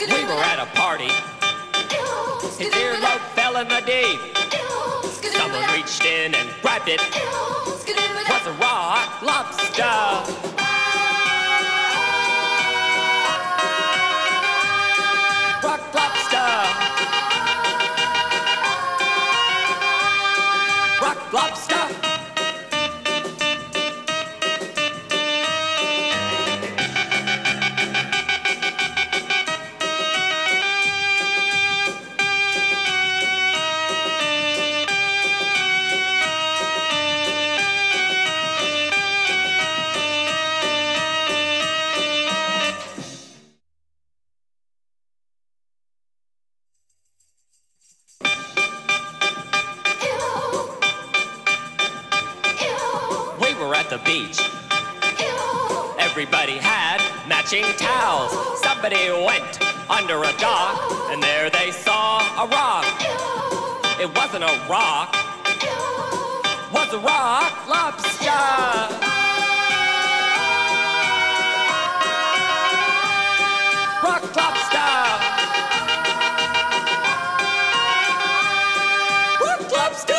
We were at a party. His earlobe fell in the deep. Someone reached in and grabbed it. It was a rock lobster. Rock lobster. Rock lobster. At the beach, everybody had matching towels. Somebody went under a dock, and there they saw a rock. It wasn't a rock, was a rock lobster. Rock lobster. Rock lobster.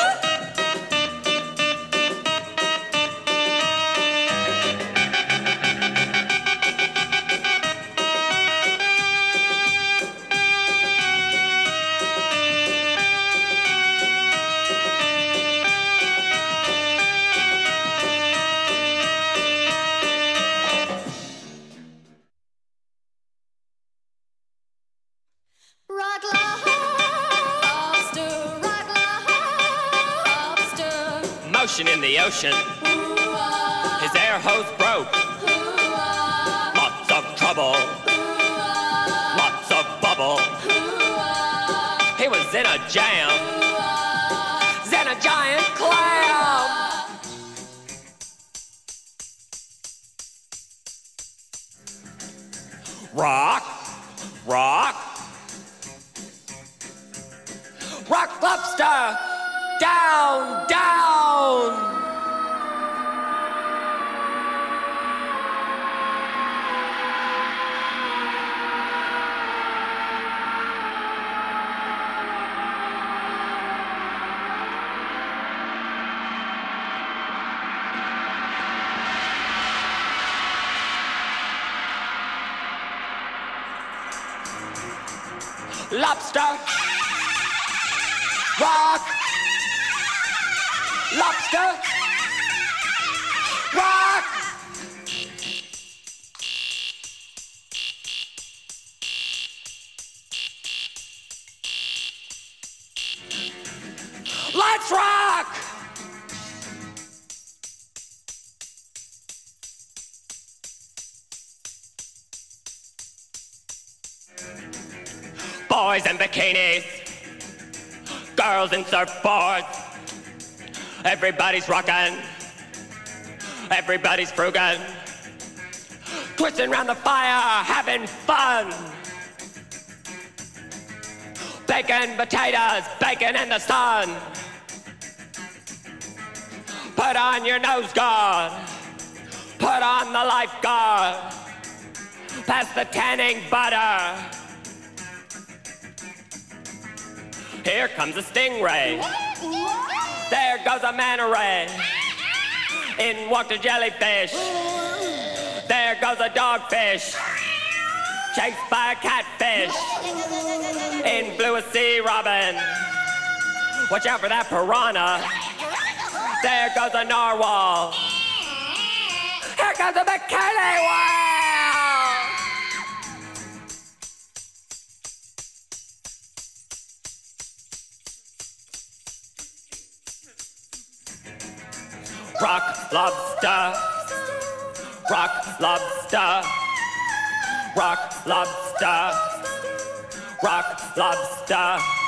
Motion in the ocean. His air hose broke. Lots of trouble. Lots of bubble. He was in a jam. In a giant clam. Rock, rock, rock lobster. Down, down. Lobster. Rock. Lobster. Rock. Let's rock. Boys in bikinis, girls in surfboards. Everybody's rockin', everybody's fruggin', twisting around the fire, having fun. Bacon, potatoes, bacon in the sun. Put on your nose guard, put on the lifeguard. Pass the tanning butter. Here comes a stingray. There goes a manta ray. In walked a jellyfish. There goes a dogfish. Chased by a catfish. In flew a sea robin. Watch out for that piranha. There goes a narwhal. Here comes a bikini whale. Rock lobster, rock lobster, rock lobster, rock lobster.